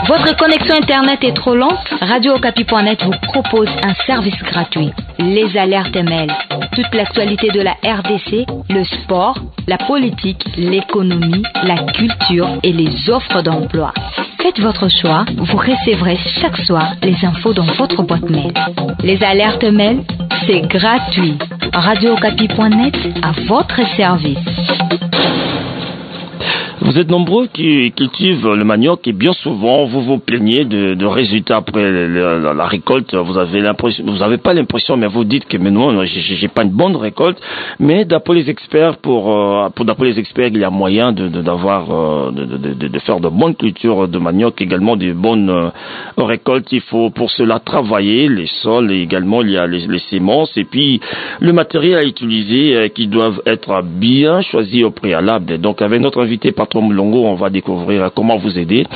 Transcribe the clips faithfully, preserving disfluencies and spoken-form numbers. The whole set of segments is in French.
Votre connexion Internet est trop lente? Radio Okapi point net vous propose un service gratuit. Les alertes M L. Toute l'actualité de la R D C, le sport, la politique, l'économie, la culture et les offres d'emploi. Faites votre choix, vous recevrez chaque soir les infos dans votre boîte mail. Les alertes M L, c'est gratuit. Radio Okapi point net à votre service. Vous êtes nombreux qui cultivent le manioc et bien souvent vous vous plaignez de, de résultats après la, la, la récolte. Vous avez l'impression, vous n'avez pas l'impression, mais vous dites que mais non, j'ai, j'ai pas une bonne récolte. Mais d'après les experts, pour, euh, pour d'après les experts, il y a moyen de, de d'avoir, euh, de, de, de, de faire de bonnes cultures de manioc, également des bonnes euh, récoltes. Il faut pour cela travailler les sols et également il y a les, les semences et puis le matériel à utiliser euh, qui doivent être bien choisis au préalable. Donc avec notre invité Patron Mulongo, on va découvrir comment vous aider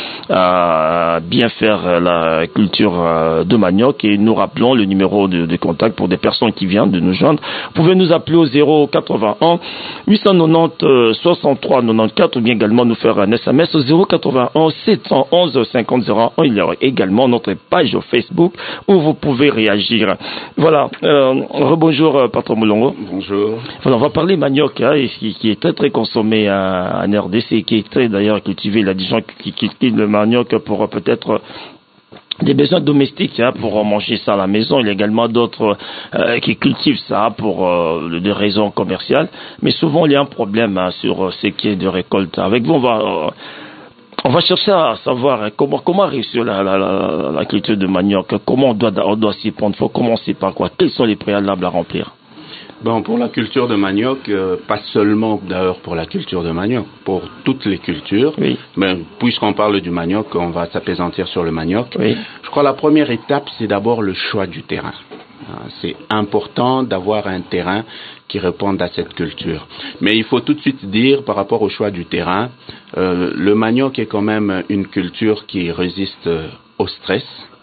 à bien faire la culture de manioc et nous rappelons le numéro de, de contact pour des personnes qui viennent de nous joindre. Vous pouvez nous appeler au zéro quatre-vingt-un huit cent quatre-vingt-dix soixante-trois quatre-vingt-quatorze ou bien également nous faire un S M S au zéro quatre-vingt-un sept cent onze cinquante zéro un. Il y a également notre page au Facebook où vous pouvez réagir. Voilà. Euh, rebonjour Patron Mulongo. Bonjour. Voilà, on va parler manioc hein, qui, qui est très très consommé en, en R D C, qui est très d'ailleurs cultivé. Il y a des gens qui cultivent le manioc pour peut-être des besoins domestiques hein, pour manger ça à la maison. Il y a également d'autres euh, qui cultivent ça pour euh, des raisons commerciales. Mais souvent il y a un problème hein, sur euh, ce qui est de récolte. Avec vous on va euh, on va chercher à savoir hein, comment comment réussir la, la, la, la culture de manioc. Comment on doit on doit s'y prendre. Il faut commencer par quoi? Quels sont les préalables à remplir? Bon, pour la culture de manioc, euh, pas seulement d'ailleurs pour la culture de manioc, pour toutes les cultures, oui. Mais puisqu'on parle du manioc, on va s'apaisantir sur le manioc. Oui. Je crois que la première étape, c'est d'abord le choix du terrain. C'est important d'avoir un terrain qui réponde à cette culture. Mais il faut tout de suite dire, par rapport au choix du terrain, euh, le manioc est quand même une culture qui résiste au stress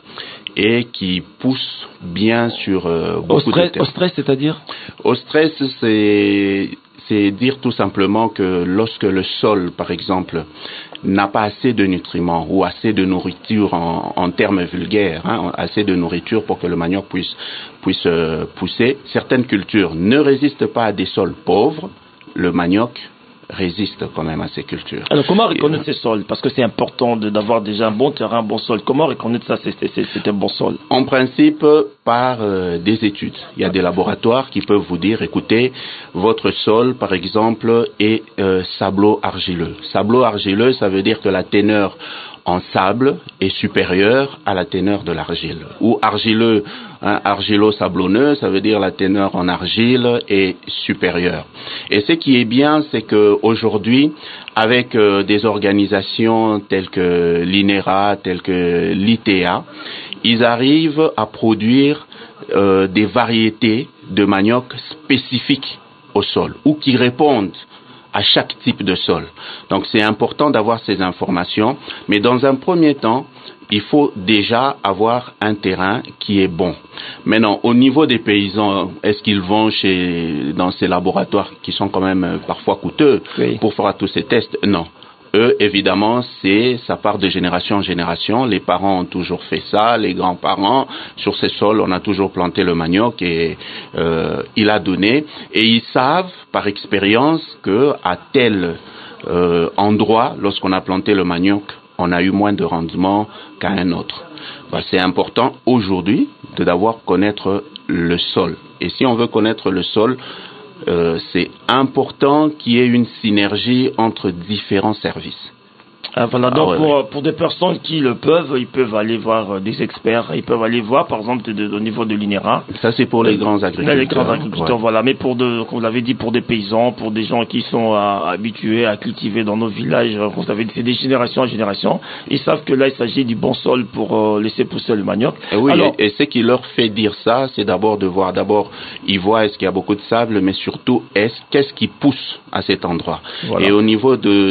et qui pousse bien sur euh, beaucoup au stress, de terrain. Au stress, c'est-à-dire? Au stress, c'est, c'est dire tout simplement que lorsque le sol, par exemple, n'a pas assez de nutriments ou assez de nourriture en, en termes vulgaires, hein, assez de nourriture pour que le manioc puisse, puisse euh, pousser, certaines cultures ne résistent pas à des sols pauvres. Le manioc résiste quand même à ces cultures. Alors comment reconnaître ces sols? Parce que c'est important de, d'avoir déjà un bon terrain, un bon sol. Comment reconnaître ça, c'est, c'est, c'est un bon sol? En principe, par euh, des études. Il y a des laboratoires qui peuvent vous dire, écoutez, votre sol, par exemple, est euh, sablo-argileux. Sablo-argileux, ça veut dire que la teneur en sable est supérieure à la teneur de l'argile. Ou argileux, hein, argilo-sablonneux, ça veut dire la teneur en argile est supérieure. Et ce qui est bien, c'est que aujourd'hui, avec euh, des organisations telles que l'INERA, telles que l'I T A, ils arrivent à produire euh, des variétés de manioc spécifiques au sol ou qui répondent à chaque type de sol. Donc c'est important d'avoir ces informations, mais dans un premier temps, il faut déjà avoir un terrain qui est bon. Maintenant, au niveau des paysans, est-ce qu'ils vont chez dans ces laboratoires qui sont quand même parfois coûteux oui. pour faire tous ces tests? Non. Eux, évidemment, c'est, ça part de génération en génération. Les parents ont toujours fait ça, les grands-parents. Sur ces sols, on a toujours planté le manioc et euh, il a donné. Et ils savent, par expérience, que à tel euh, endroit, lorsqu'on a planté le manioc, on a eu moins de rendement qu'à un autre. Ben, c'est important aujourd'hui de d'avoir connaître le sol. Et si on veut connaître le sol, Euh, c'est important qu'il y ait une synergie entre différents services. Ah, voilà, donc ah, ouais, pour, ouais. pour des personnes qui le peuvent, ils peuvent aller voir des experts, ils peuvent aller voir par exemple de, de, au niveau de l'INERA. Ça c'est pour les euh, grands agriculteurs. Les grands agriculteurs, ouais. Voilà. Mais pour de, comme vous l'avez dit, pour des paysans, pour des gens qui sont à, habitués à cultiver dans nos villages, comme vous l'avez dit, c'est des générations en génération, ils savent que là il s'agit du bon sol pour euh, laisser pousser le manioc. Et oui, Alors, et, et ce qui leur fait dire ça, c'est d'abord de voir, d'abord, ils voient est-ce qu'il y a beaucoup de sable, mais surtout, est-ce, qu'est-ce qui pousse à cet endroit. Voilà. Et au niveau de,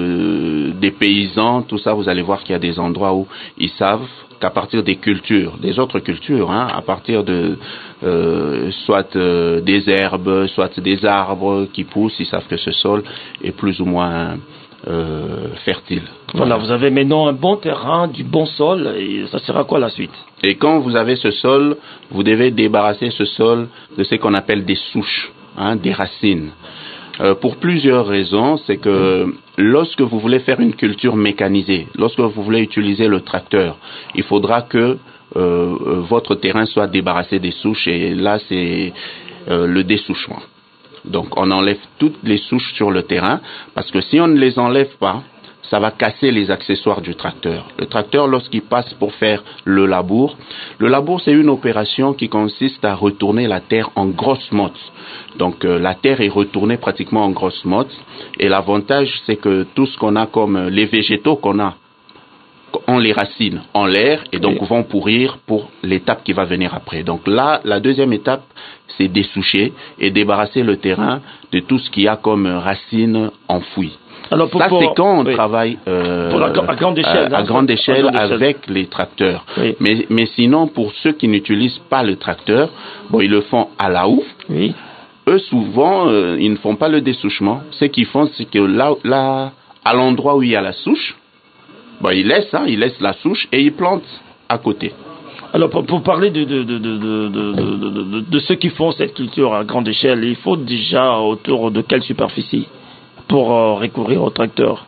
de, des paysans, tout ça, vous allez voir qu'il y a des endroits où ils savent qu'à partir des cultures, des autres cultures, hein, à partir de euh, soit euh, des herbes, soit des arbres qui poussent, ils savent que ce sol est plus ou moins euh, fertile. Voilà, vous avez maintenant un bon terrain, du bon sol, et ça sera quoi la suite? Et quand vous avez ce sol, vous devez débarrasser ce sol de ce qu'on appelle des souches, hein, des racines. Euh, pour plusieurs raisons, c'est que lorsque vous voulez faire une culture mécanisée, lorsque vous voulez utiliser le tracteur, il faudra que euh, votre terrain soit débarrassé des souches, et là c'est euh, le dessouchement. Donc on enlève toutes les souches sur le terrain, parce que si on ne les enlève pas, ça va casser les accessoires du tracteur. Le tracteur, lorsqu'il passe pour faire le labour, le labour c'est une opération qui consiste à retourner la terre en grosse motte. Donc euh, la terre est retournée pratiquement en grosse motte, et l'avantage c'est que tout ce qu'on a comme euh, les végétaux qu'on a, ont les racines en l'air et donc oui. vont pourrir pour l'étape qui va venir après. Donc là, la deuxième étape, c'est dessoucher et débarrasser le terrain de tout ce qu'il y a comme racines enfouies. Alors pour, ça, c'est quand on oui. travaille euh, pour la, à grande échelle, à, à grande échelle, à grande avec échelle. les tracteurs. Oui. Mais, mais sinon, pour ceux qui n'utilisent pas le tracteur, bon, ils le font à la houe. Oui. Eux, souvent, euh, ils ne font pas le dessouchement. Ce qu'ils font, c'est que là, là, à l'endroit où il y a la souche, bon, ils laissent, hein, ils laissent la souche et ils plantent à côté. Alors, pour, pour parler de, de, de, de, de, de, de, de, de ceux qui font cette culture à grande échelle, il faut déjà autour de quelle superficie pour euh, recourir au tracteur?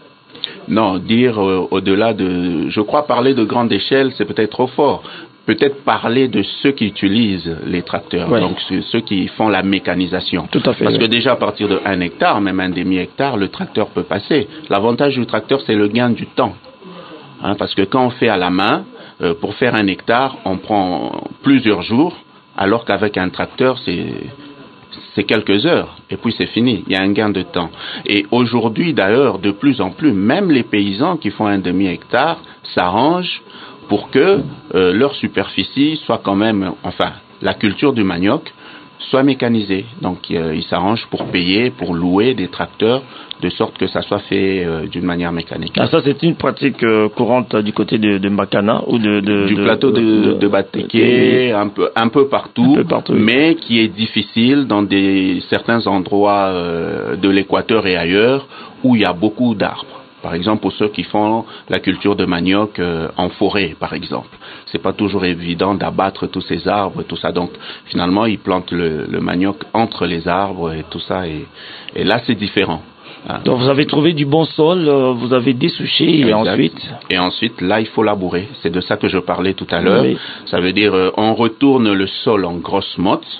Non, dire euh, au-delà de... Je crois parler de grande échelle, c'est peut-être trop fort. Peut-être parler de ceux qui utilisent les tracteurs, ouais. donc ceux qui font la mécanisation. Tout à fait. Parce oui. que déjà à partir de un hectare, même un demi-hectare, le tracteur peut passer. L'avantage du tracteur, c'est le gain du temps. Hein, parce que quand on fait à la main, euh, pour faire un hectare, on prend plusieurs jours, alors qu'avec un tracteur, c'est... c'est quelques heures, et puis c'est fini, il y a un gain de temps. Et aujourd'hui, d'ailleurs, de plus en plus, même les paysans qui font un demi-hectare s'arrangent pour que euh, leur superficie soit quand même, enfin, la culture du manioc soit mécanisée. Donc, euh, ils s'arrangent pour payer, pour louer des tracteurs, de sorte que ça soit fait euh, d'une manière mécanique. Ah, ça, c'est une pratique euh, courante du côté de, de Mbakana ou de, de du de, plateau de, de, de Batéké, un peu, un peu partout, un peu partout mais oui. qui est difficile dans des certains endroits euh, de l'Équateur et ailleurs où il y a beaucoup d'arbres. Par exemple, pour ceux qui font la culture de manioc euh, en forêt, par exemple. C'est pas toujours évident d'abattre tous ces arbres et tout ça. Donc, finalement, ils plantent le, le manioc entre les arbres et tout ça. Et, et là, c'est différent. Hein. Donc, vous avez trouvé du bon sol, euh, vous avez dessouché et ensuite... Et ensuite, là, il faut labourer. C'est de ça que je parlais tout à l'heure. Oui. Ça veut dire, euh, on retourne le sol en grosse motte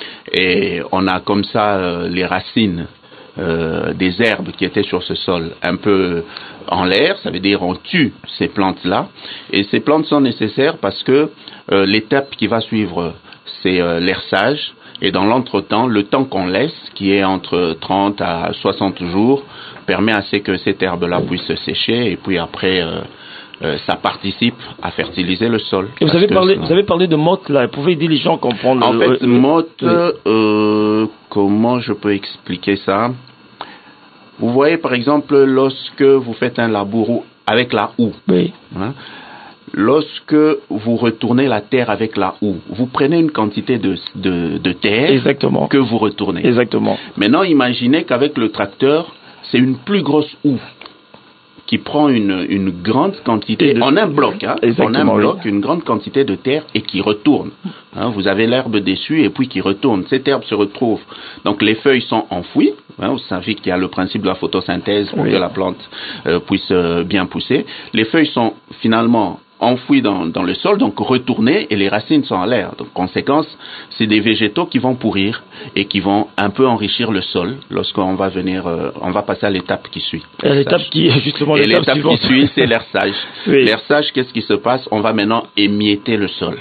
et on a comme ça euh, les racines Euh, des herbes qui étaient sur ce sol un peu en l'air, ça veut dire on tue ces plantes-là, et ces plantes sont nécessaires parce que euh, l'étape qui va suivre, c'est euh, l'herçage, et dans l'entretemps, le temps qu'on laisse, qui est entre trente à soixante jours, permet à ce que cette herbe-là puisse se sécher, et puis après... Euh, Euh, ça participe à fertiliser le sol. Et vous avez parlé, vous avez parlé de motte là. Vous pouvez dire les gens comprendre. En fait, euh, motte, oui. euh, comment je peux expliquer ça? Vous voyez, par exemple, lorsque vous faites un labour avec la houe. Oui. Hein, lorsque vous retournez la terre avec la houe, vous prenez une quantité de, de, de terre. Exactement. Que vous retournez. Exactement. Maintenant, imaginez qu'avec le tracteur, c'est une plus grosse houe qui prend une, une grande quantité, de... en un bloc, hein, en un bloc, oui. une grande quantité de terre et qui retourne. Hein, vous avez l'herbe dessus et puis qui retourne. Cette herbe se retrouve. Donc les feuilles sont enfouies. Hein, vous savez qu'il y a le principe de la photosynthèse pour oui. que la plante euh, puisse euh, bien pousser. Les feuilles sont finalement enfouies dans, dans le sol, donc retournées, et les racines sont en l'air. Donc, conséquence, c'est des végétaux qui vont pourrir et qui vont un peu enrichir le sol lorsqu'on va venir, euh, on va passer à l'étape qui suit. L'étape qui, justement, et l'étape, l'étape qui suit, c'est l'herçage. Oui. L'herçage, qu'est-ce qui se passe? On va maintenant émietter le sol.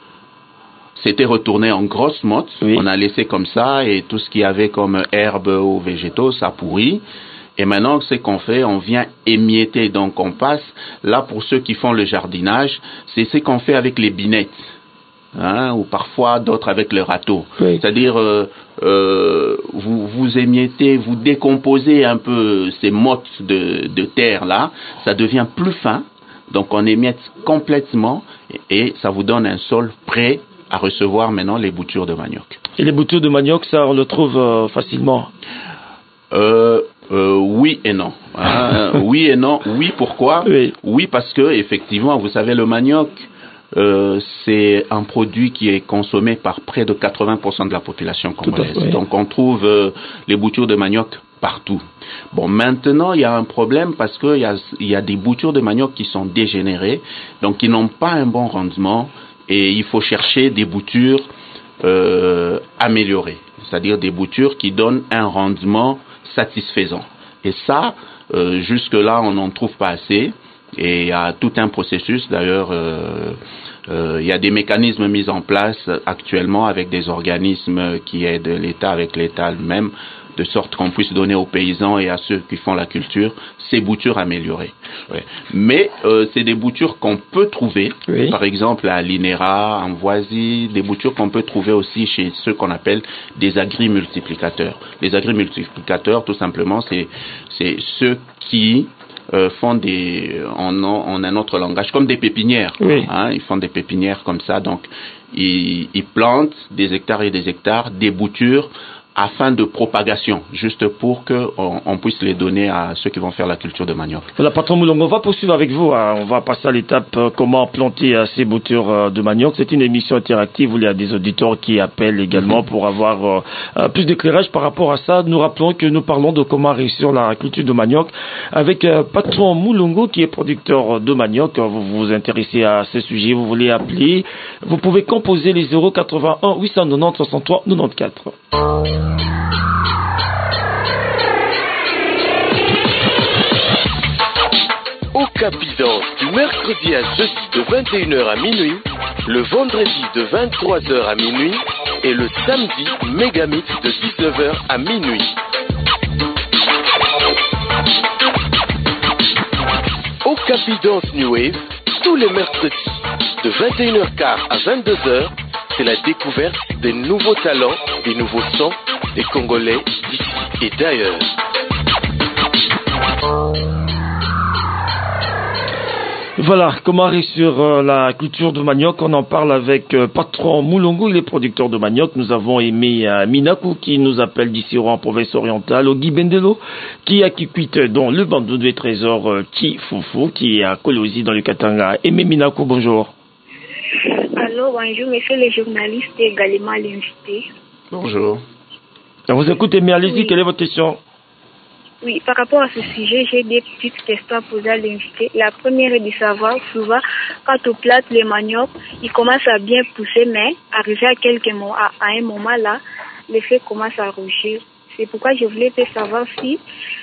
C'était retourné en grosse motte. Oui. On a laissé comme ça, et tout ce qu'il y avait comme herbe ou végétaux, ça pourrit. Et maintenant, ce qu'on fait, on vient émietter. Donc, on passe, là, pour ceux qui font le jardinage, c'est ce qu'on fait avec les binettes. Hein, ou parfois d'autres avec le râteau. Oui. C'est-à-dire, euh, euh, vous, vous émiettez, vous décomposez un peu ces mottes de, de terre-là. Ça devient plus fin. Donc, on émiette complètement et, et ça vous donne un sol prêt à recevoir maintenant les boutures de manioc. Et les boutures de manioc, ça, on le trouve euh, facilement? Euh, euh, oui et non. Hein, oui et non. Oui, pourquoi? Oui. Oui, parce que effectivement, vous savez, le manioc, euh, c'est un produit qui est consommé par près de quatre-vingts pour cent de la population congolaise. Oui. Donc, on trouve euh, les boutures de manioc partout. Bon, maintenant, il y a un problème parce que il y a, il y a des boutures de manioc qui sont dégénérées, donc qui n'ont pas un bon rendement, et il faut chercher des boutures euh, améliorées, c'est-à-dire des boutures qui donnent un rendement satisfaisant. Et ça, euh, jusque-là, on n'en trouve pas assez. Et il y a tout un processus, d'ailleurs, euh, euh, il y a des mécanismes mis en place actuellement avec des organismes qui aident l'État, avec l'État lui-même, de sorte qu'on puisse donner aux paysans et à ceux qui font la culture ces boutures améliorées. Ouais. Mais euh, c'est des boutures qu'on peut trouver, oui. Par exemple à l'Inera, en Voisie, des boutures qu'on peut trouver aussi chez ceux qu'on appelle des agri-multiplicateurs. Les agri-multiplicateurs, tout simplement, c'est c'est ceux qui euh, font des, en, en un autre langage, comme des pépinières. Oui. Hein, ils font des pépinières comme ça, donc ils, ils plantent des hectares et des hectares, des boutures, afin de propagation, juste pour que on, on puisse les donner à ceux qui vont faire la culture de manioc. Voilà, patron Moulongo, on va poursuivre avec vous. Hein. On va passer à l'étape euh, comment planter euh, ces boutures euh, de manioc. C'est une émission interactive où il y a des auditeurs qui appellent également pour avoir euh, euh, plus d'éclairage par rapport à ça. Nous rappelons que nous parlons de comment réussir la culture de manioc avec euh, patron Moulongo qui est producteur de manioc. Vous vous intéressez à ce sujet, vous voulez appeler. Vous pouvez composer les zéro quatre-vingt-un huit cent quatre-vingt-dix soixante-trois quatre-vingt-quatorze. Au Capidance, du mercredi à jeudi de vingt et une heures à minuit, le vendredi de vingt-trois heures à minuit et le samedi Megamix de dix-neuf heures à minuit. Au Capidance New Wave, tous les mercredis de vingt et une heures quinze à vingt-deux heures, c'est la découverte des nouveaux talents, des nouveaux sons, des Congolais d'ici et d'ailleurs. Voilà, comment réussir euh, la culture de manioc, on en parle avec euh, patron Moulongo, il est producteur de manioc. Nous avons aimé euh, Minakou qui nous appelle d'ici en province orientale, Ogi Bendelo qui a Kikwit dans le bandou de trésor euh, Chifufu qui est à Kolosi dans le Katanga. Aimé Minakou, bonjour. Allô, bonjour, monsieur le journaliste et également l'invité. Bonjour. On vous écoute, mais allez-y, oui. Quelle est votre question? Oui, par rapport à ce sujet, j'ai des petites questions à poser à l'invité. La première est de savoir, souvent, quand on plante les manioc, ils commencent à bien pousser, mais arrivé à quelques mois, à, à un moment là, les feuilles commencent à rougir. C'est pourquoi je voulais savoir si,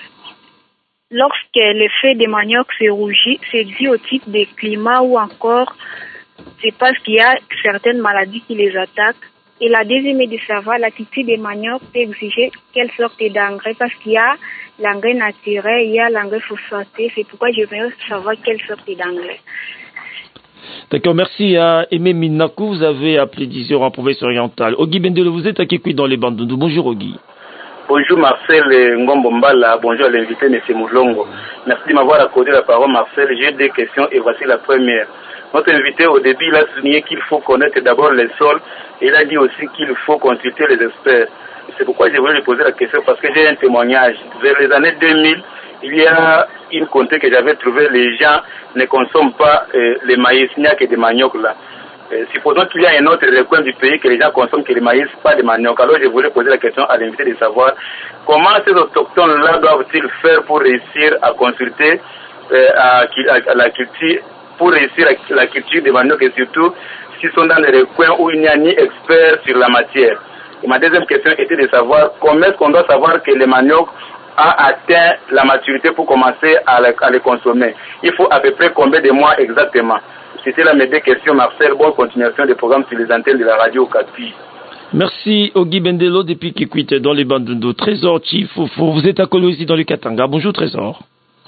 lorsque les feuilles des manioc se rougissent, c'est dû au type de climat ou encore c'est parce qu'il y a certaines maladies qui les attaquent. Et la deuxième est de savoir, la culture des manioc peut exiger quelle sorte d'engrais, parce qu'il y a l'engrais naturel, il y a l'engrais phosphaté. C'est pourquoi je veux savoir quelle sorte d'engrais. D'accord, merci à Aimé Minakou. Vous avez appelé dix heures en province orientale. Ogi Bendelo, vous êtes à Kikwit dans les Bandundu. Bonjour Ogi. Bonjour Marcel Ngombo Mbala, bonjour à l'invité M. Moulongo. Merci de m'avoir accordé la parole Marcel. J'ai deux questions et voici la première. Notre invité au début il a souligné qu'il faut connaître d'abord les sols et il a dit aussi qu'il faut consulter les experts. C'est pourquoi je voulais lui poser la question parce que j'ai un témoignage. Vers les années deux mille, il y a une comté que j'avais trouvé, les gens ne consomment pas euh, les maïs, il n'y a que des manioc là. Euh, supposons qu'il y a un autre recoin du pays que les gens consomment que les maïs, pas de manioc. Alors je voulais poser la question à l'invité de savoir comment ces autochtones là doivent-ils faire pour réussir à consulter euh, à, à, à la culture, pour réussir la, la culture des manioc et surtout s'ils sont dans des recoins où il n'y a ni expert sur la matière. Et ma deuxième question était de savoir comment est-ce qu'on doit savoir que le manioc a atteint la maturité pour commencer à, la, à les consommer. Il faut à peu près combien de mois exactement? C'était là mes deux questions, Marcel. Bonne continuation des programmes sur les antennes de la radio Okapi. Merci Ogi Bendelo depuis Kikwit dans les Bandundu. Trésor Chifufu, vous êtes à Kolosi dans le Katanga. Bonjour Trésor.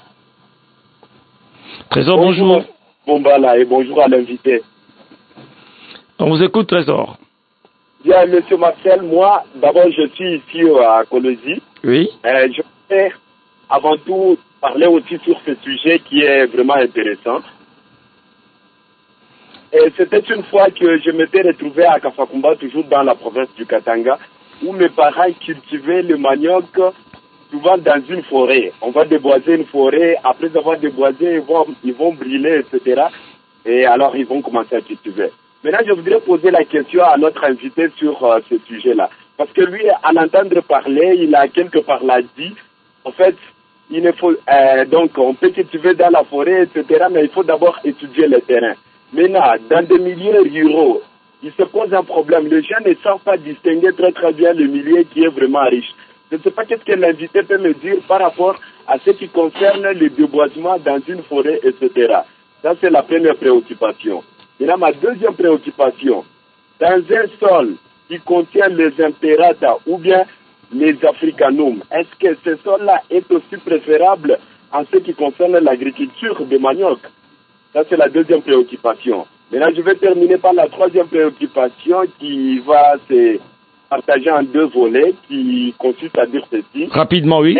Trésor, bonjour. Bonjour Bombala et bonjour à l'invité. On vous écoute Trésor. Bien, monsieur Marcel, moi, d'abord, je suis ici à Kolosi. Oui. Euh, je voudrais avant tout parler aussi sur ce sujet qui est vraiment intéressant. Et c'était une fois que je m'étais retrouvé à Kafakumba, toujours dans la province du Katanga, où mes parents cultivaient le manioc souvent dans une forêt. On va déboiser une forêt, après avoir déboisé, ils vont, ils vont brûler, et cetera. Et alors, ils vont commencer à cultiver. Maintenant, je voudrais poser la question à notre invité sur euh, ce sujet-là. Parce que lui, à l'entendre parler, il a quelque part là dit, en fait, il ne faut, euh, donc, on peut cultiver dans la forêt, et cetera, mais il faut d'abord étudier le terrain. Maintenant, dans des milieux ruraux, il se pose un problème. Les gens ne savent pas distinguer très très bien le milieu qui est vraiment riche. Je ne sais pas qu'est-ce que l'invité peut me dire par rapport à ce qui concerne le déboisement dans une forêt, et cetera. Ça, c'est la première préoccupation. Et là, ma deuxième préoccupation, dans un sol qui contient les impérata ou bien les africanums, est-ce que ce sol-là est aussi préférable en ce qui concerne l'agriculture de manioc? Ça, c'est la deuxième préoccupation. Maintenant, je vais terminer par la troisième préoccupation qui va se partager en deux volets, qui consiste à dire ceci. Rapidement, oui.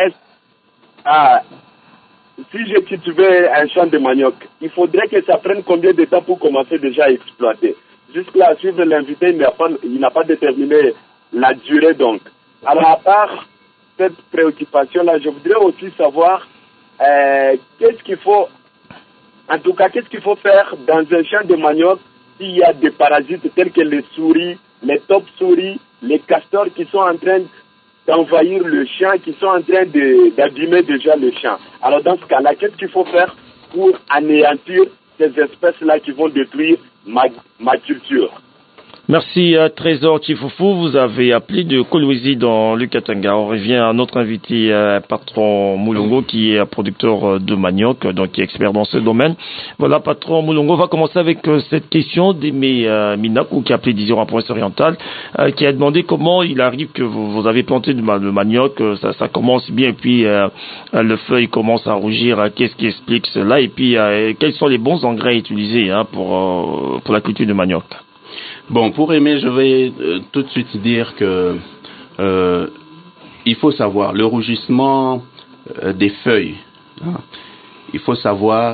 Ah, si je cultivais un champ de manioc, il faudrait que ça prenne combien de temps pour commencer déjà à exploiter? Jusque-là, à suivre l'invité, il n'a pas, il n'a pas déterminé la durée donc. Alors, à part cette préoccupation-là, je voudrais aussi savoir euh, qu'est-ce qu'il faut, en tout cas, qu'est-ce qu'il faut faire dans un champ de manioc s'il y a des parasites tels que les souris, les top-souris, les castors qui sont en train d'envahir le champ, qui sont en train de, d'abîmer déjà le champ. Alors dans ce cas-là, qu'est-ce qu'il faut faire pour anéantir ces espèces-là qui vont détruire ma, ma culture? Merci euh, Trésor Chifoufou, vous avez appelé de Kolwezi dans le Katanga. On revient à notre invité, euh, Patron Moulongo, qui est producteur euh, de manioc, donc qui est expert dans ce domaine. Voilà, Patron Moulongo, on va commencer avec euh, cette question d'Aimé euh, Minakou, qui a appelé Dijon en province orientale, euh, qui a demandé comment il arrive que vous, vous avez planté du le manioc, euh, ça, ça commence bien, et puis euh, le feuille commence à rougir. Euh, qu'est-ce qui explique cela? Et puis, euh, quels sont les bons engrais utilisés hein, pour, euh, pour la culture de manioc? Bon, pour Aimé, je vais euh, tout de suite dire que euh, il faut savoir le rougissement euh, des feuilles. Hein, il faut savoir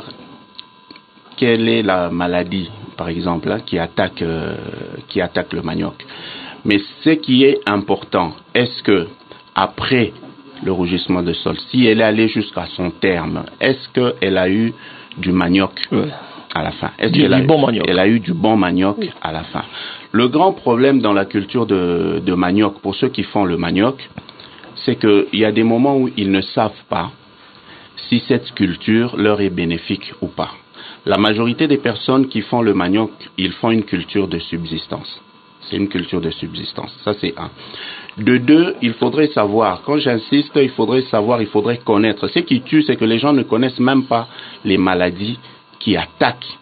quelle est la maladie, par exemple, hein, qui attaque euh, qui attaque le manioc. Mais ce qui est important, est-ce que après le rougissement de sol, si elle est allée jusqu'à son terme, est-ce qu'elle a eu du manioc ouais. à la fin? Est-ce du, qu'elle du a, bon manioc. Elle a eu du bon manioc oui. à la fin? Le grand problème dans la culture de, de manioc, pour ceux qui font le manioc, c'est qu'il y a des moments où ils ne savent pas si cette culture leur est bénéfique ou pas. La majorité des personnes qui font le manioc, ils font une culture de subsistance. C'est une culture de subsistance. Ça, c'est un. De deux, il faudrait savoir, quand j'insiste, il faudrait savoir, il faudrait connaître. Ce qui tue, c'est que les gens ne connaissent même pas les maladies qui attaquent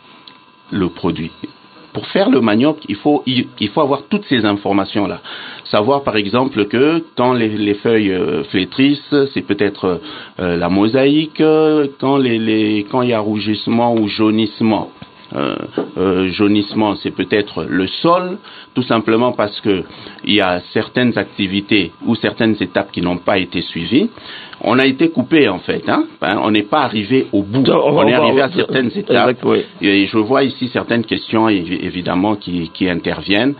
le produit. Pour faire le manioc, il faut, il, il faut avoir toutes ces informations-là. Savoir, par exemple, que quand les, les feuilles euh, flétrissent, c'est peut-être euh, la mosaïque. Quand les, les, quand il y a rougissement ou jaunissement, euh, euh, jaunissement, c'est peut-être le sol, tout simplement parce que il y a certaines activités ou certaines étapes qui n'ont pas été suivies. On a été coupé en fait, hein. On n'est pas arrivé au bout. On, on est arrivé à certaines étapes. Exact, oui. Et je vois ici certaines questions évidemment qui, qui interviennent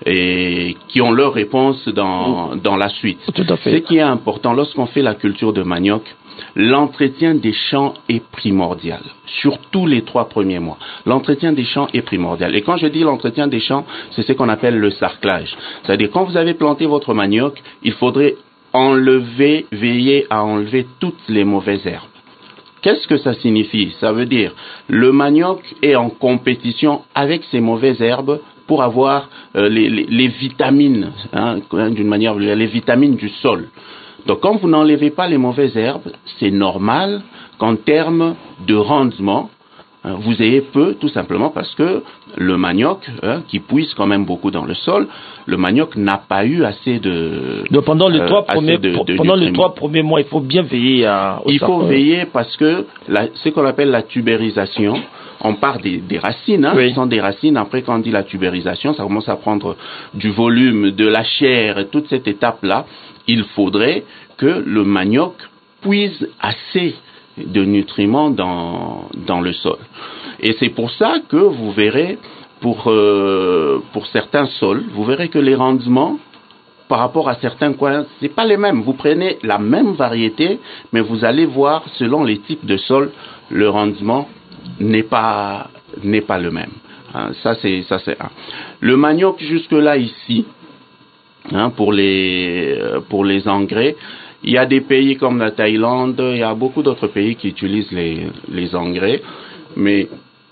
et qui ont leur réponse dans, dans la suite. Tout à fait. Ce qui est important lorsqu'on fait la culture de manioc, l'entretien des champs est primordial, surtout les trois premiers mois. L'entretien des champs est primordial. Et quand je dis l'entretien des champs, c'est ce qu'on appelle le sarclage. C'est-à-dire quand vous avez planté votre manioc, il faudrait enlever, veiller à enlever toutes les mauvaises herbes. Qu'est-ce que ça signifie? Ça veut dire le manioc est en compétition avec ces mauvaises herbes pour avoir euh, les, les, les vitamines, hein, d'une manière, les vitamines du sol. Donc quand vous n'enlevez pas les mauvaises herbes, c'est normal qu'en termes de rendement, hein, vous ayez peu, tout simplement parce que le manioc, hein, qui puise quand même beaucoup dans le sol, le manioc n'a pas eu assez de... Donc pendant les trois, euh, premiers, de, de pendant les trois premiers mois, il faut bien veiller à... Il faut veiller parce que la, ce qu'on appelle la tubérisation, on part des, des racines, hein, oui. Ce sont des racines. Après, quand on dit la tubérisation, ça commence à prendre du volume, de la chair, et toute cette étape-là. Il faudrait que le manioc puise assez de nutriments dans, dans le sol. Et c'est pour ça que vous verrez, pour, euh, pour certains sols, vous verrez que les rendements par rapport à certains coins, c'est pas les mêmes. Vous prenez la même variété, mais vous allez voir, selon les types de sol, le rendement n'est pas, n'est pas le même. Hein, ça, c'est, ça, c'est un. Le manioc, jusque-là, ici, hein, pour les, pour les engrais, il y a des pays comme la Thaïlande, il y a beaucoup d'autres pays qui utilisent les, les engrais, mais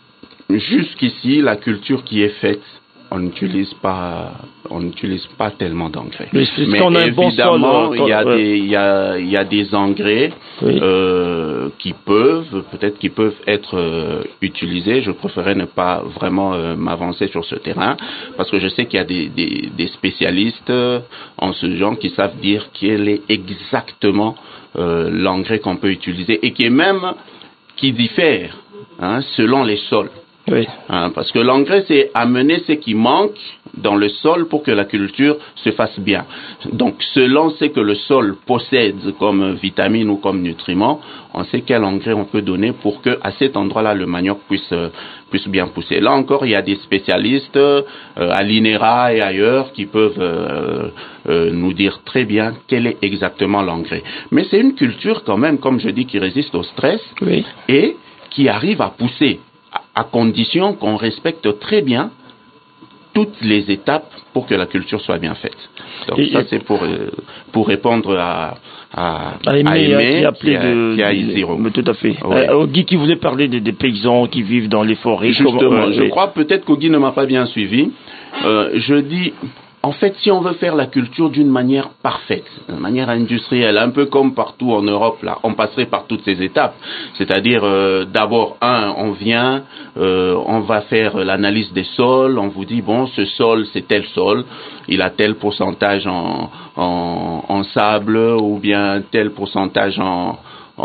jusqu'ici, la culture qui est faite, on n'utilise pas, on n'utilise pas tellement d'engrais. Mais, mais on a évidemment, bon sol, il y a ouais. des, il y a, il y a des engrais oui. euh, qui peuvent, peut-être qui peuvent être euh, utilisés. Je préférerais ne pas vraiment euh, m'avancer sur ce terrain parce que je sais qu'il y a des, des, des spécialistes en ce genre qui savent dire quel est exactement euh, l'engrais qu'on peut utiliser et qui est même qui diffère hein, selon les sols. Oui. Hein, parce que l'engrais, c'est amener ce qui manque dans le sol pour que la culture se fasse bien. Donc, selon ce que le sol possède comme vitamines ou comme nutriments, on sait quel engrais on peut donner pour que, à cet endroit-là, le manioc puisse, euh, puisse bien pousser. Là encore, il y a des spécialistes euh, à l'I N E R A et ailleurs qui peuvent euh, euh, nous dire très bien quel est exactement l'engrais. Mais c'est une culture quand même, comme je dis, qui résiste au stress oui. et qui arrive à pousser. À condition qu'on respecte très bien toutes les étapes pour que la culture soit bien faite. Donc et ça, c'est pour, euh, pour répondre à, à, à Aimé, à Aimé qui, a, qui, a, de, qui a zéro. Mais tout à fait. Ouais. Euh, Guy qui voulait parler des, des paysans qui vivent dans les forêts. Justement, comme, euh, je les... crois peut-être qu'Ogi ne m'a pas bien suivi. Euh, je dis... En fait, si on veut faire la culture d'une manière parfaite, d'une manière industrielle, un peu comme partout en Europe, là, on passerait par toutes ces étapes. C'est-à-dire, euh, d'abord, un, on vient, euh, on va faire l'analyse des sols, on vous dit, bon, ce sol, c'est tel sol, il a tel pourcentage en, en, en sable, ou bien tel pourcentage en...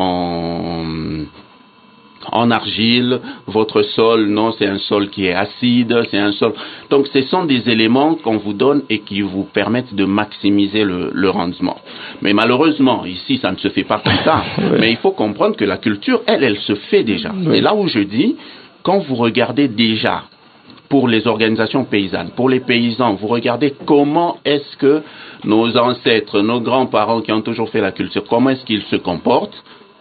en en argile, votre sol, non, c'est un sol qui est acide, c'est un sol... Donc, ce sont des éléments qu'on vous donne et qui vous permettent de maximiser le, le rendement. Mais malheureusement, ici, ça ne se fait pas comme ça. Oui. Mais il faut comprendre que la culture, elle, elle se fait déjà. Oui. Et là où je dis, quand vous regardez déjà pour les organisations paysannes, pour les paysans, vous regardez comment est-ce que nos ancêtres, nos grands-parents qui ont toujours fait la culture, comment est-ce qu'ils se comportent.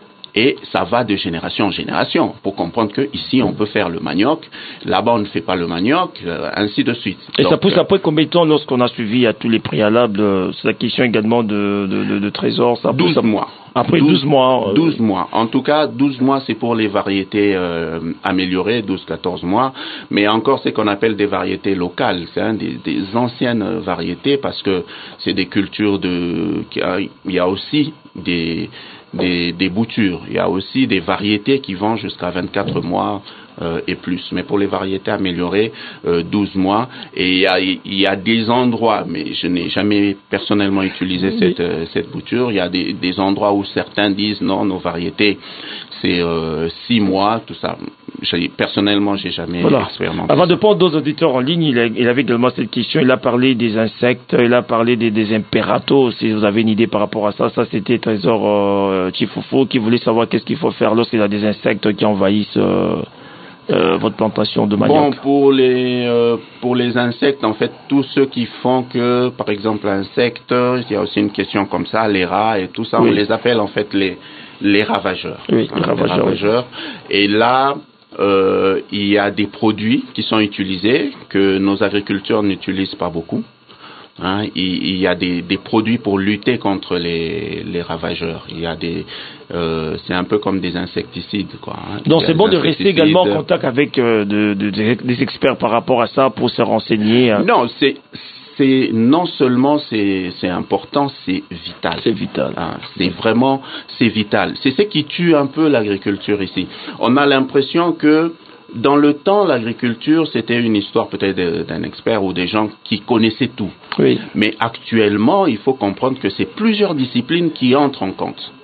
Et ça va de génération en génération pour comprendre que ici on peut faire le manioc, là-bas on ne fait pas le manioc, euh, ainsi de suite. Et donc, ça pousse après combien de temps lorsqu'on a suivi à tous les préalables, euh, c'est la question également de, de, de, de trésor, ça douze pousse mois. Après douze mois. Euh... douze mois. En tout cas, douze mois c'est pour les variétés euh, améliorées, douze à quatorze mois. Mais encore c'est qu'on appelle des variétés locales, c'est hein, des, des anciennes variétés parce que c'est des cultures de... Il y a aussi des... Des, des boutures. Il y a aussi des variétés qui vont jusqu'à vingt-quatre mois euh, et plus. Mais pour les variétés améliorées, euh, douze mois. Et il y a, il y a des endroits, mais je n'ai jamais personnellement utilisé oui. cette, euh, cette bouture. Il y a des, des endroits où certains disent non, nos variétés, c'est euh, six mois, tout ça. J'ai, personnellement, j'ai jamais voilà. expérimenté. Avant de prendre d'autres auditeurs en ligne, il, a, il avait également cette question. Il a parlé des insectes, il a parlé des, des impératos. Si vous avez une idée par rapport à ça, ça c'était Trésor euh, Chifufo qui voulait savoir qu'est-ce qu'il faut faire lorsqu'il y a des insectes qui envahissent euh, euh, votre plantation de manioc. Bon, pour les euh, pour les insectes, en fait, tous ceux qui font que, par exemple, insectes, il y a aussi une question comme ça, les rats et tout ça, oui. on les appelle en fait les les ravageurs. Oui, hein, les ravageurs. Les ravageurs. Oui. Et là. Euh, il y a des produits qui sont utilisés que nos agriculteurs n'utilisent pas beaucoup. Hein, il, il y a des, des produits pour lutter contre les, les ravageurs. Il y a des, euh, c'est un peu comme des insecticides, quoi. Hein. Donc c'est bon de rester également en contact avec euh, de, de, de, des experts par rapport à ça pour se renseigner. Hein. Non, c'est c'est non seulement c'est c'est important, c'est vital. C'est vital. Hein, c'est vraiment c'est vital. C'est ce qui tue un peu l'agriculture ici. On a l'impression que dans le temps, l'agriculture, c'était une histoire peut-être d'un expert ou des gens qui connaissaient tout. Oui. Mais actuellement, il faut comprendre que c'est plusieurs disciplines qui entrent en compte.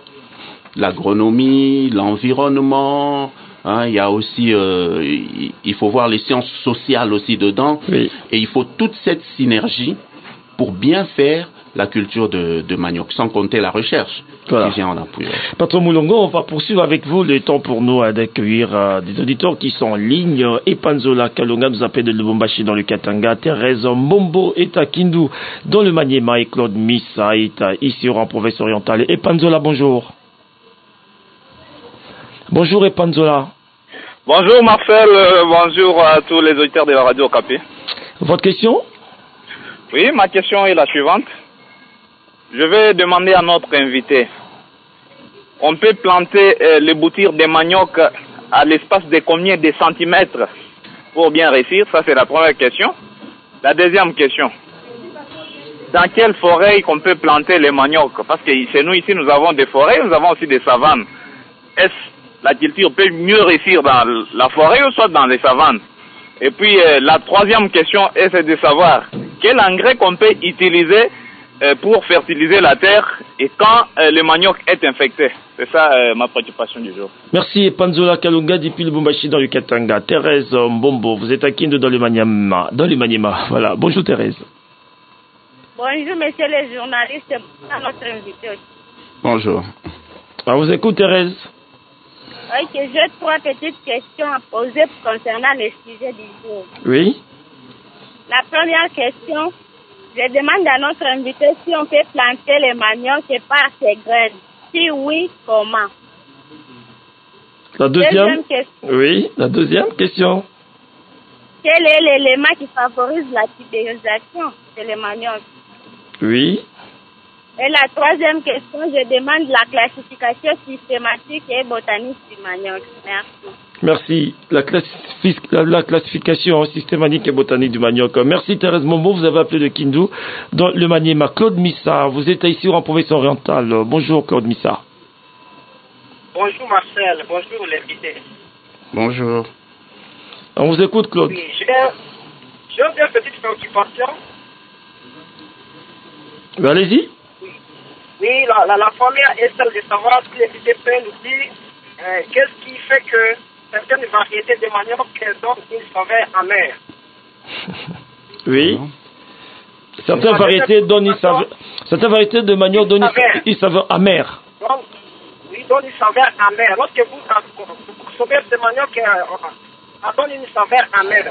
L'agronomie, l'environnement, hein, il y a aussi, euh, il faut voir les sciences sociales aussi dedans. Oui. Et il faut toute cette synergie pour bien faire la culture de, de manioc, sans compter la recherche voilà. qui vient en appui. Patron Moulongo, on va poursuivre avec vous le temps pour nous hein, d'accueillir euh, des auditeurs qui sont en ligne. Epanzola Kalonga nous appelle de Lubumbashi dans le Katanga, Thérèse Mbombo est à Kindu dans le Maniema et Claude Missa est à, ici en province orientale. Epanzola, bonjour. Bonjour Epanzola. Bonjour Marcel, euh, bonjour à tous les auditeurs de la radio Okapi. Votre question? Oui, ma question est la suivante. Je vais demander à notre invité, on peut planter euh, les boutures de manioc à l'espace de combien de centimètres pour bien réussir? Ça c'est la première question. La deuxième question, dans quelle forêt qu'on peut planter les manioc? Parce que chez nous ici nous avons des forêts, nous avons aussi des savanes. Est-ce la culture peut mieux réussir dans la forêt ou soit dans les savanes? Et puis euh, la troisième question est de savoir quel engrais qu'on peut utiliser euh, pour fertiliser la terre et quand euh, le manioc est infecté. C'est ça euh, ma préoccupation du jour. Merci Panzola Kalunga depuis le Lubumbashi dans le Katanga. Thérèse Mbombo, vous êtes à Kindu dans le Maniema. Dans le Maniema. Voilà. Bonjour Thérèse. Bonjour monsieur le journaliste, à notre invité aussi. Bonjour. On vous écoute Thérèse. Ok, j'ai trois petites questions à poser concernant le sujet du jour. Oui. La première question, je demande à notre invité si on peut planter les manioc et pas ses graines. Si oui, comment? La deuxième, deuxième question. Oui, la deuxième question. Quel est l'élément qui favorise la tubérisation de les manioc? Oui. Et la troisième question, je demande la classification systématique et botanique du manioc. Merci. Merci. La, classif- la, la classification systématique et botanique du manioc. Merci Thérèse Mombo, vous avez appelé de Kindu dans le Maniema. Claude Missa, vous êtes ici en province orientale. Bonjour Claude Missa. Bonjour Marcel, bonjour l'invité. Bonjour. On vous écoute Claude. Oui, j'ai, j'ai une petite préoccupation. Mais allez-y. Oui, la, la, la première est celle de savoir si l'invité peut nous dire euh, qu'est-ce qui fait que certaines variétés de manioc donnent une saveur amère. Oui. Certaines variétés donnent une saveur. Certaines variétés de manioc donnent une saveur amère. Donc, oui, donnent une saveur amère. Lorsque vous, vous consommez ce manioc, ça donne une saveur amère.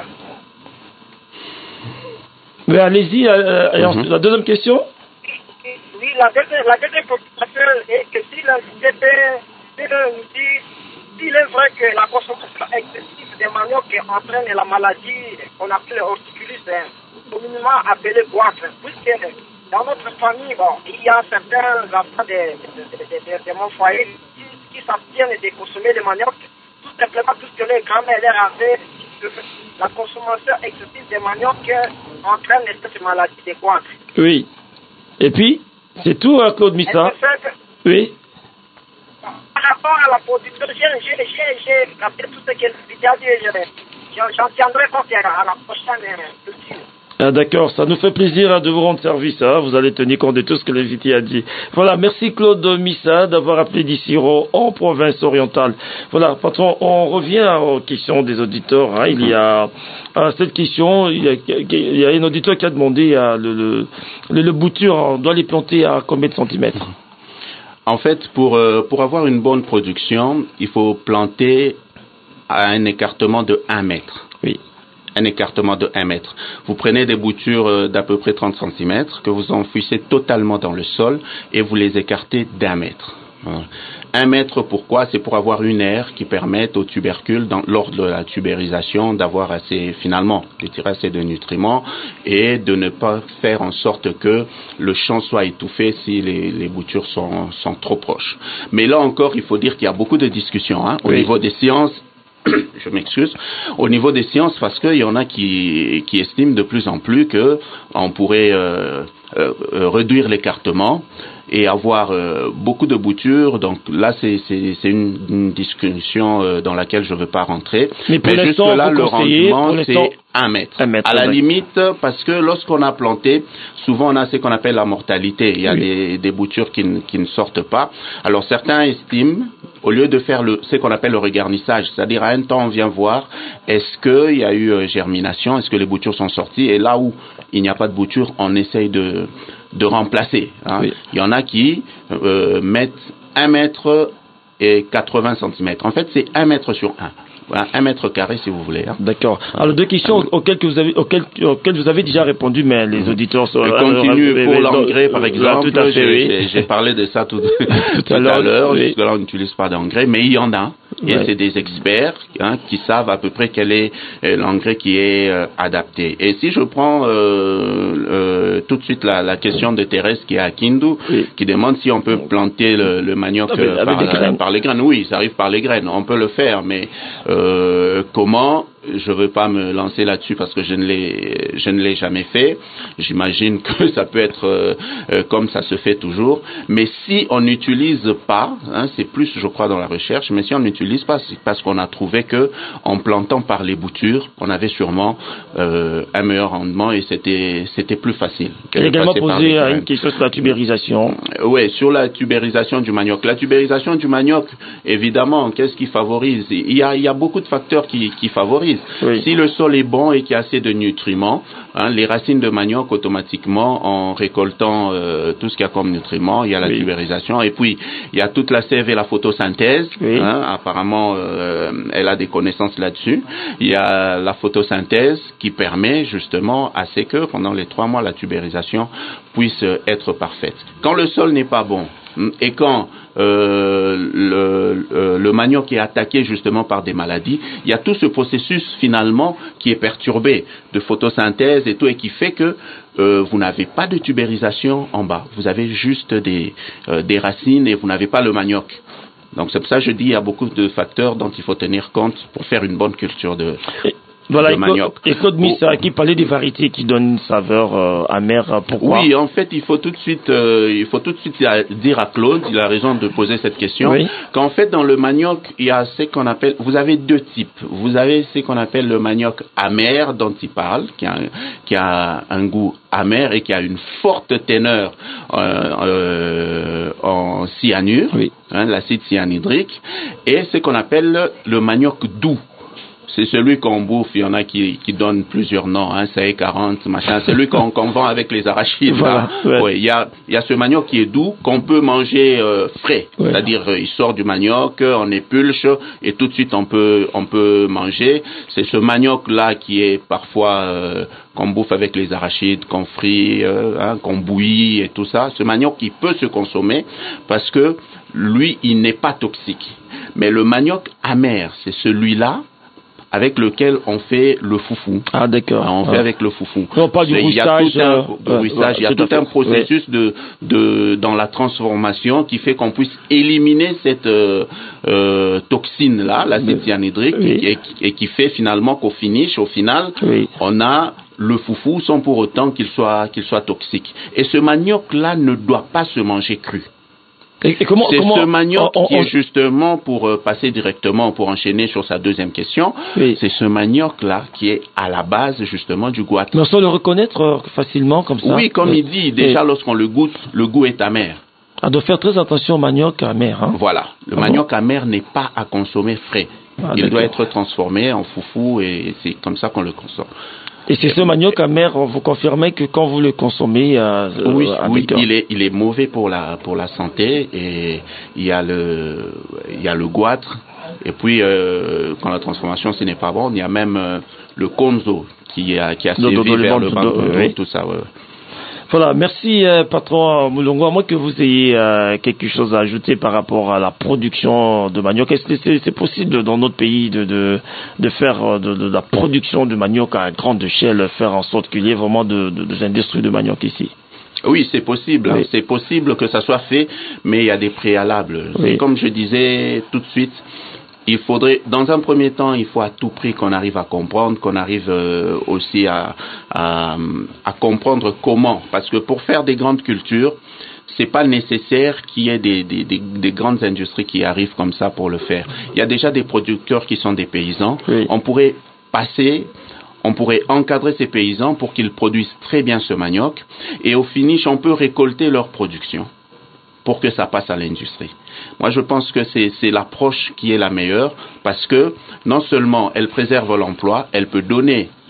Mais allez-y. Euh, et ensuite, la deuxième question. Oui, la deuxième, la deuxième préoccupation est que si l'invité peut nous dire s'il est vrai que la consommation excessive des manioc entraîne la maladie qu'on appelle horticulus, communément appelée goitre, puisque dans notre famille, bon, il y a certains enfants de, de, de, de, de, de mon foyer qui, qui s'abstiennent de consommer le manioc, tout simplement puisque les grands-mères leur avaient dit que la consommation excessive des manioc entraîne cette maladie de goitre. Oui. Et puis c'est tout, hein, Claude Missa. Que, oui. Par rapport à la production, j'ai, j'ai, j'ai capté tout ce que l'invité a dit. J'en tiendrai compte à la prochaine culture. Ah, d'accord, ça nous fait plaisir hein, de vous rendre service. Hein. Vous allez tenir compte de tout ce que l'invité a dit. Voilà, merci Claude Missa d'avoir appelé d'ici en province orientale. Voilà, patron, on revient aux questions des auditeurs. Hein. Il y a à cette question, il y a, il y a un auditeur qui a demandé à le, le, le, le bouture, on doit les planter à combien de centimètres? En fait, pour, euh, pour avoir une bonne production, il faut planter à un écartement de un mètre. Oui. Un écartement de un mètre. Vous prenez des boutures d'à peu près trente centimètres que vous enfouissez totalement dans le sol et vous les écartez d'un mètre. Voilà. Un mètre, pourquoi? C'est pour avoir une aire qui permette aux tubercules, dans, lors de la tubérisation, d'avoir assez, finalement, de tirer assez de nutriments et de ne pas faire en sorte que le champ soit étouffé si les, les boutures sont, sont trop proches. Mais là encore, il faut dire qu'il y a beaucoup de discussions hein, au oui. niveau des sciences. Je m'excuse. Au niveau des sciences, parce qu'il y en a qui, qui estiment de plus en plus que on pourrait euh, euh, réduire l'écartement et avoir euh, beaucoup de boutures. Donc là, c'est, c'est, c'est une, une discussion euh, dans laquelle je ne veux pas rentrer. Mais, pour Mais juste là, le rendement, c'est un mètre. un mètre. À la limite, parce que lorsqu'on a planté, souvent on a ce qu'on appelle la mortalité. Il y a oui. des, des boutures qui, qui ne sortent pas. Alors certains estiment, au lieu de faire le, ce qu'on appelle le regarnissage, c'est-à-dire à un temps on vient voir, est-ce qu'il y a eu germination, est-ce que les boutures sont sorties, et là où il n'y a pas de bouture, on essaye de de remplacer. Hein. Oui. Il y en a qui euh, mettent un mètre et quatre-vingts centimètres. En fait, c'est un mètre sur un. Voilà, un mètre carré si vous voulez. Hein. D'accord. Alors deux questions auxquelles que vous avez auxquelles, auxquelles vous avez déjà répondu, mais les auditeurs sont. Je continue euh, pour euh, l'engrais par là, exemple. tout à fait, j'ai, oui. j'ai parlé de ça tout, tout, tout à l'heure. Oui. Jusque là on n'utilise pas d'engrais, mais il y en a. Et ouais. c'est des experts hein, qui savent à peu près quel est euh, l'engrais qui est euh, adapté. Et si je prends euh, euh, tout de suite la, la question de Thérèse qui est à Kindu, oui. qui demande si on peut planter le, le manioc avec, euh, par, avec la, par les graines. Oui, ça arrive par les graines. On peut le faire, mais euh, comment? Je veux pas me lancer là-dessus parce que je ne l'ai, je ne l'ai jamais fait. J'imagine que ça peut être euh, euh, comme ça se fait toujours. Mais si on n'utilise pas, hein, c'est plus, je crois, dans la recherche. Mais si on n'utilise pas, c'est parce qu'on a trouvé que en plantant par les boutures, on avait sûrement euh, un meilleur rendement et c'était, c'était plus facile. Il a également posé une question sur la tubérisation. Euh, oui, sur la tubérisation du manioc. La tubérisation du manioc, évidemment, qu'est-ce qui favorise? Il y a, il y a beaucoup de facteurs qui, qui favorisent. Oui. Si le sol est bon et qu'il y a assez de nutriments, hein, les racines de manioc automatiquement en récoltant euh, tout ce qu'il y a comme nutriments, il y a la oui. tubérisation et puis il y a toute la sève et la photosynthèse. Oui. Hein, apparemment, euh, elle a des connaissances là-dessus. Il y a la photosynthèse qui permet justement à ce que pendant les trois mois la tubérisation puisse être parfaite. Quand le sol n'est pas bon et quand euh, le, le, le manioc est attaqué justement par des maladies, il y a tout ce processus finalement qui est perturbé de photosynthèse et tout et qui fait que euh, vous n'avez pas de tubérisation en bas, vous avez juste des, euh, des racines et vous n'avez pas le manioc. Donc c'est pour ça que je dis il y a beaucoup de facteurs dont il faut tenir compte pour faire une bonne culture de... Voilà, et Claude Missa qui parlait des variétés qui donnent une saveur euh, amère. Pourquoi? Oui, en fait, il faut tout de suite, euh, il faut tout de suite dire à Claude, il a raison de poser cette question, oui. qu'en fait, dans le manioc, il y a ce qu'on appelle, vous avez deux types. Vous avez ce qu'on appelle le manioc amer dont il parle, qui a, qui a un goût amer et qui a une forte teneur euh, euh, en cyanure, oui. hein, l'acide cyanhydrique, et ce qu'on appelle le manioc doux. C'est celui qu'on bouffe, il y en a qui, qui donnent plusieurs noms, hein, C A E quarante, machin, celui qu'on, qu'on vend avec les arachides. Voilà, ouais. Ouais, il y a, il y a ce manioc qui est doux, qu'on peut manger euh, frais. Ouais. C'est-à-dire, euh, il sort du manioc, on épulche, et tout de suite on peut, on peut manger. C'est ce manioc-là qui est parfois, euh, qu'on bouffe avec les arachides, qu'on frit, euh, hein, qu'on bouillit et tout ça. Ce manioc qui peut se consommer parce que lui, il n'est pas toxique. Mais le manioc amer, c'est celui-là avec lequel on fait le foufou. Ah d'accord. On ah. fait avec le foufou. On parle du rouissage. Il y a tout un, euh, rouissage, il y a tout un processus oui. de, de, dans la transformation qui fait qu'on puisse éliminer cette euh, euh, toxine-là, l'acide cyanhydrique, oui. et, et qui fait finalement qu'au finish, au final, oui. on a le foufou sans pour autant qu'il soit, qu'il soit toxique. Et ce manioc-là ne doit pas se manger cru. Et, et comment, c'est comment, ce manioc on, on, qui est justement, pour euh, passer directement, pour enchaîner sur sa deuxième question, oui. c'est ce manioc-là qui est à la base justement du goût. Mais on peut le reconnaître euh, facilement comme ça. Oui, comme oui. il dit, déjà oui. lorsqu'on le goûte, le goût est amer. On doit faire très attention au manioc amer. Hein. Voilà, le ah manioc bon? amer n'est pas à consommer frais. Ah, il d'accord. doit être transformé en foufou et c'est comme ça qu'on le consomme. Et c'est ce manioc amer, vous confirmez que quand vous le consommez, euh, oui, avec oui, il est, il est mauvais pour la, pour la santé et il y a le, il y a le goitre et puis euh, quand la transformation ce n'est pas bon, il y a même euh, le konzo qui a, qui a sévi vers le banc, oui. tout ça. Ouais. Voilà, merci euh, patron Moulongo. À moins que vous ayez euh, quelque chose à ajouter par rapport à la production de manioc. Est-ce que c'est, c'est possible dans notre pays de, de, de faire de, de, de la production de manioc à grande échelle, faire en sorte qu'il y ait vraiment de, de, des industries de manioc ici? Oui, c'est possible. Oui. Hein. C'est possible que ça soit fait, mais il y a des préalables. Oui. C'est comme je disais tout de suite. Il faudrait, dans un premier temps, il faut à tout prix qu'on arrive à comprendre, qu'on arrive euh, aussi à, à, à comprendre comment. Parce que pour faire des grandes cultures, c'est pas nécessaire qu'il y ait des, des, des, des grandes industries qui arrivent comme ça pour le faire. Il y a déjà des producteurs qui sont des paysans. Oui. On pourrait passer, on pourrait encadrer ces paysans pour qu'ils produisent très bien ce manioc. Et au finish, on peut récolter leur production pour que ça passe à l'industrie. Moi, je pense que c'est, c'est l'approche qui est la meilleure parce que non seulement elle préserve l'emploi, elle peut donner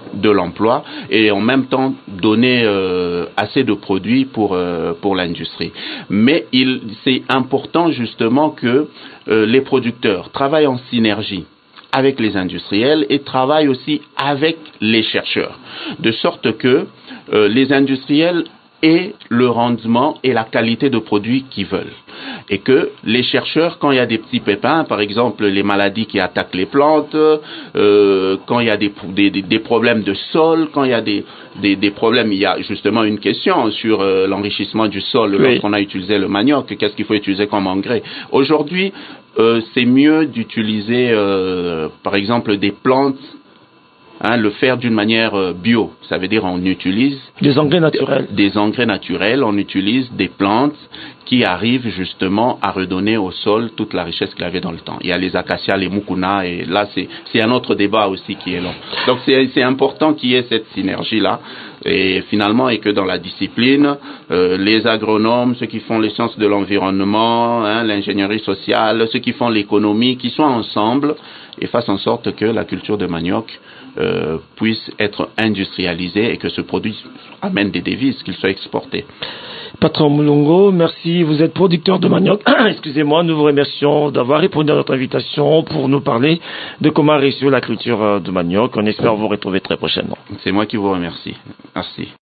de l'emploi et en même temps donner euh, assez de produits pour euh, pour l'industrie. Mais il c'est important justement que euh, les producteurs travaillent en synergie avec les industriels et travaillent aussi avec les chercheurs, de sorte que euh, les industriels aient le rendement et la qualité de produits qu'ils veulent. Et que les chercheurs, quand il y a des petits pépins, par exemple les maladies qui attaquent les plantes, euh, quand il y a des, des, des problèmes de sol, quand il y a des, des, des problèmes, il y a justement une question sur euh, l'enrichissement du sol, oui. Lorsqu'on a utilisé le manioc, qu'est-ce qu'il faut utiliser comme engrais. Aujourd'hui, euh, c'est mieux d'utiliser, euh, par exemple, des plantes, Hein, le faire d'une manière euh, bio, ça veut dire on utilise des engrais naturels. Des engrais naturels, on utilise des plantes qui arrivent justement à redonner au sol toute la richesse qu'il avait dans le temps. Il y a les acacias, les mukuna, et là c'est c'est un autre débat aussi qui est long. Donc c'est c'est important qu'il y ait cette synergie là. Et finalement, et que dans la discipline, euh, les agronomes, ceux qui font les sciences de l'environnement, hein, l'ingénierie sociale, ceux qui font l'économie, qui soient ensemble et fassent en sorte que la culture de manioc euh, puisse être industrialisée et que ce produit amène des devises, qu'il soit exporté. Patron Mulongo, merci. Vous êtes producteur de manioc. Excusez-moi, nous vous remercions d'avoir répondu à notre invitation pour nous parler de comment réussir la culture de manioc. On espère vous retrouver très prochainement. C'est moi qui vous remercie. Merci.